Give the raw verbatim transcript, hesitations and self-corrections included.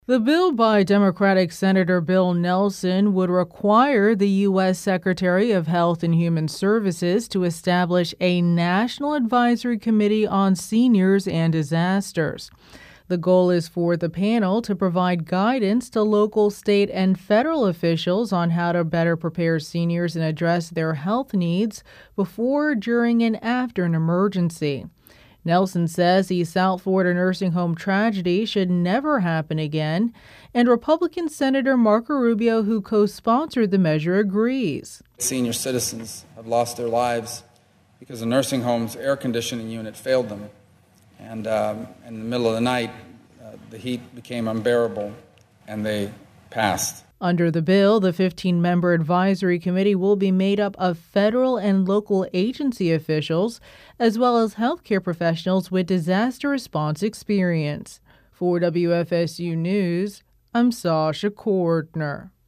The bill by Democratic Senator Bill Nelson would require the U S Secretary of Health and Human Services to establish a National Advisory Committee on Seniors and Disasters. The goal is for the panel to provide guidance to local, state, and federal officials on how to better prepare seniors and address their health needs before, during, and after an emergency. Nelson says the South Florida nursing home tragedy should never happen again, and Republican Senator Marco Rubio, who co-sponsored the measure, agrees. Senior citizens have lost their lives because the nursing home's air conditioning unit failed them, and um, in the middle of the night, uh, the heat became unbearable, and they passed. Under the bill, the fifteen-member advisory committee will be made up of federal and local agency officials, as well as healthcare professionals with disaster response experience. For W F S U News, I'm Sasha Cordner.